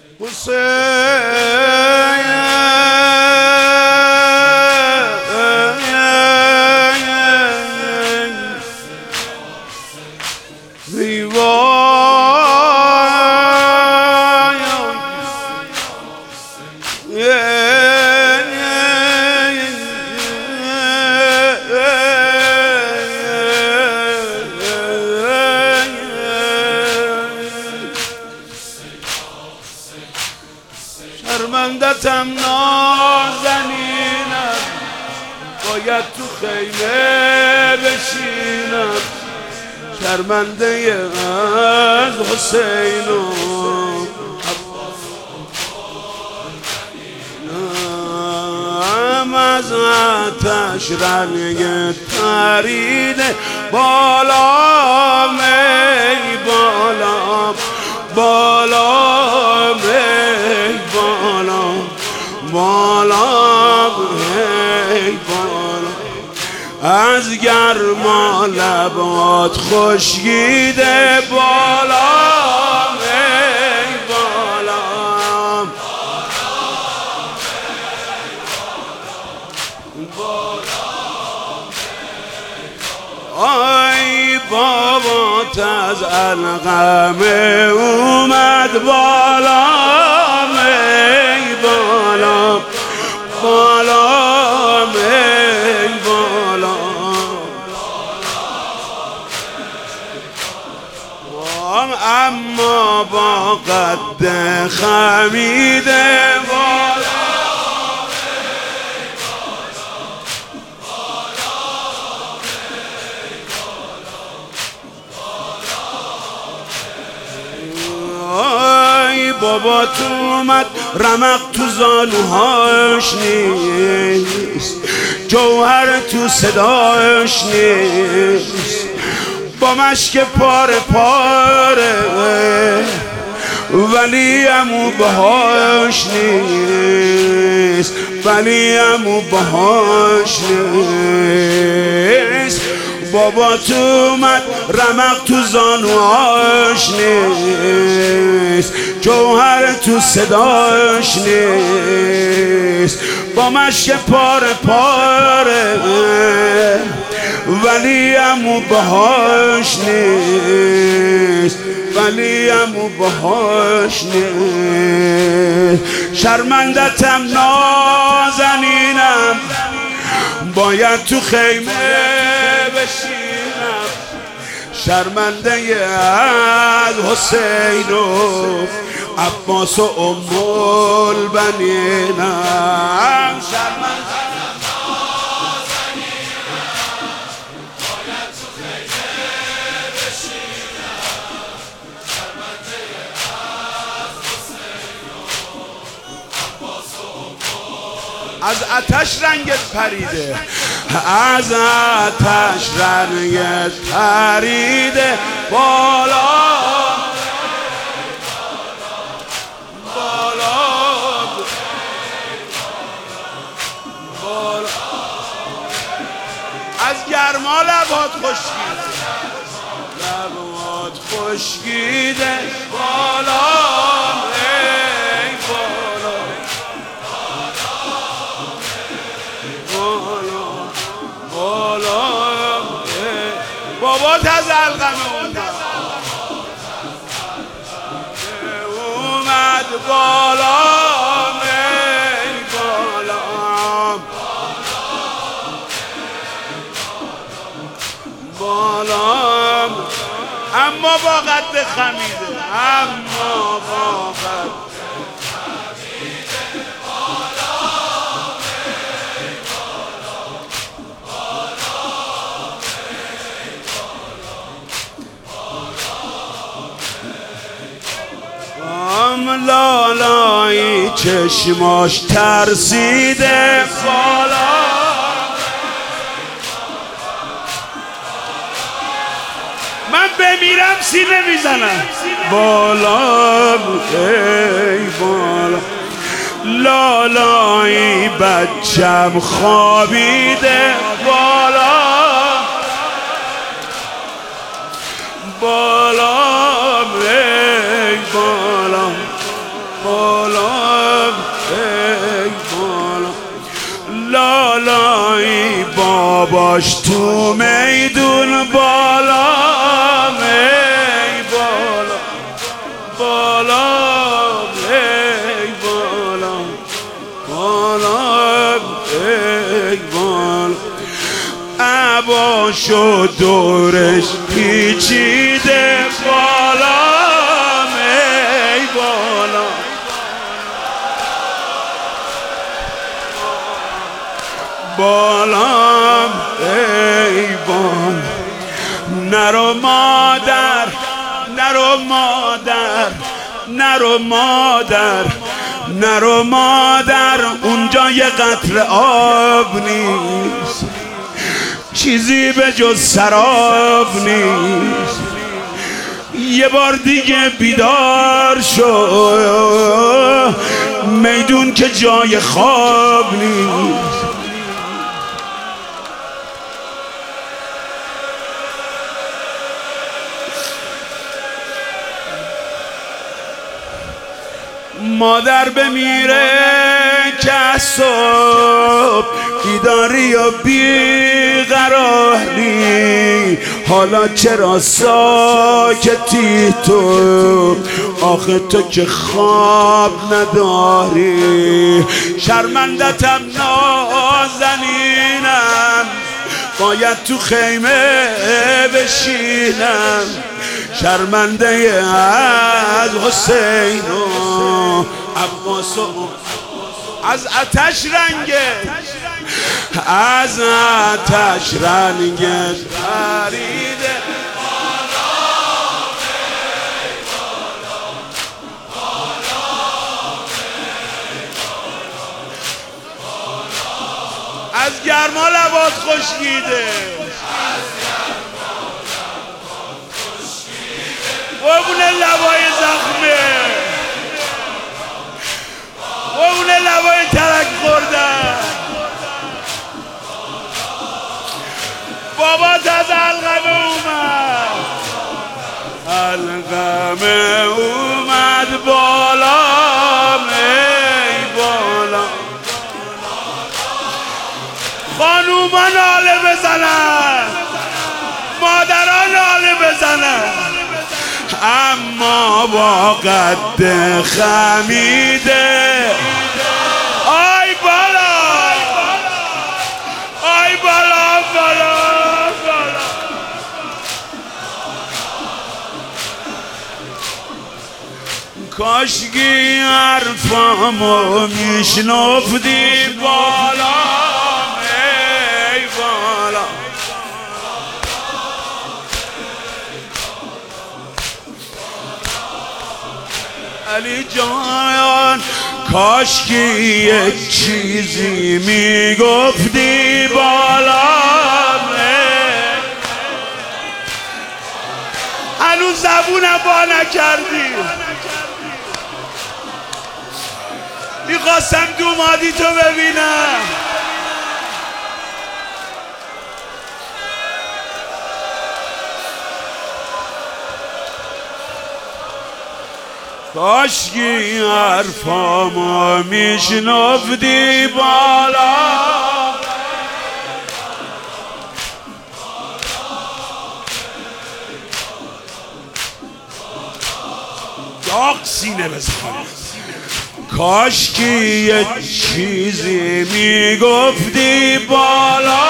شرمندتم نازنینم، باید تو خیمه بشینم. شرمنده از حسین و از آتش رنگ پریده بالام، ای بالام، بالام، ای بالام، بالام، ای بالام. از گرما لبات خشکیده بالام، ای بالام، آی بابات از علقمه اومد بالام، ای بالام، بالام، ای بالام. اما با قد خمیده بالام، بابا تو اومد رمق تو زانوهاش نیست، جوهر تو صداش نیست، با مشک پاره پاره ولی امو بهاش نیست، ولی امو بهاش نیست. بابا تو اومد رمق تو زانوهاش نیست، جوهر تو صداش نیست، با مشک پاره پاره ولی امو بهاش نیست، ولی امو بهاش نیست. شرمندتم نازنینم، باید تو خیمه بشینم. شرمنده از حسین و عباس و ام البنینم. شرمنده از آتش رنگت پریده، از آتش رنگت پریده بالا، بالا، بالا. از گرما لبات خشکیده، لبات خشکیده بالا، ای بالا، بالا. بابات از علقمه اومد بالا، ای بالا، بالا. اما با قد خمیده، اما با قد لالایی چشماش ترسیده بالا، من بمیرم سینه میزنم بالا، ای بالا. لالایی بچم خوابیده بالا، بالا، ای بالا، بالا ای بالا لالایی باباش تو میدون بالا ای بالا بالا ای بالا بالا ای بالا عباشو دورش پیچیده بالا ای بالا بالا ای بالا نرو مادر نرو مادر نرو مادر نرو مادر اونجا یه قطره آب نیست چیزی به جز سراب نیست یه بار دیگه بیدار شو میدون که جای خواب نیست مادر بمیره که صبح بیداری و بیقراری حالا چرا ساکتی تو آخه تو که خواب نداری شرمندتم نازنینم باید تو خیمه بشینم شرمنده از حسین و عباس و از آتش رنگه از آتش رنگه خریده از گرما لبات خشکیده اون لبای زخمه اون لبای ترک خوردن بابات از علقمه اومد علقمه اومد بالا ای بالا خانوما ناله بزنن مادران ناله بزنن اما با قد خمیده آی بالا آی بالا بالا بالا کاشکی حرفامو میشنفدی بالا ای بالا علی جان کاشکی یک چیزی میگفتی بالا هنوز زبونم با نکردی میخواستم دومادی تو ببینم کاشکی حرفامو میشنفدی بالا داغ سینه بزن کاشکی یه چیزی میگفتی بالا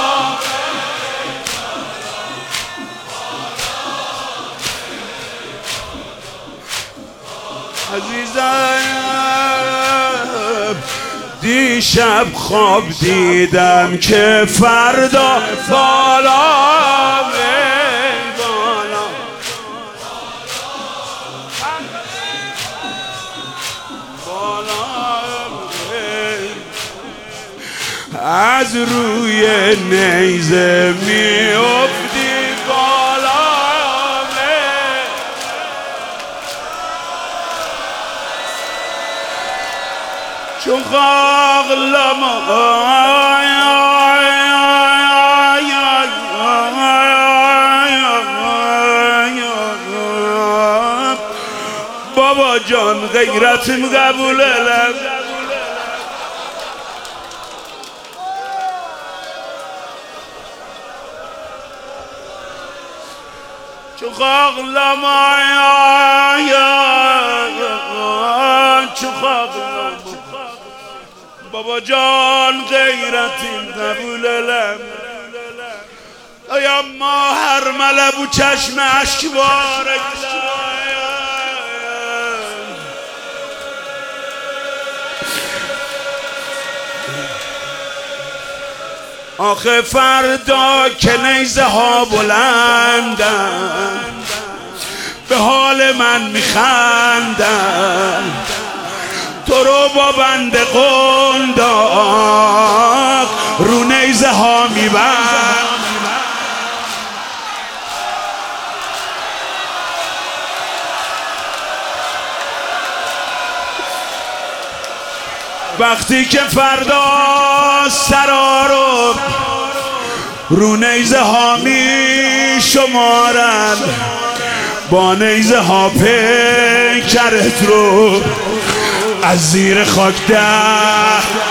عزیزم دیشب خواب دیدم که فردا بالا از روی نیزه میافتی بالا چون خاقلما بابا جان غیرتیم قبول لب چو بابا جان غیرتیم قبول لب آیا ما هر ملب و چشم اشکبار آخه فردا که نیزه ها بلندن به حال من میخندن تو رو با بند قنداق رو نیزه ها میبند وقتی که فردا سرا رو نیزه ها می شمارن با نیزه ها پیکرت رو از زیر خاک ده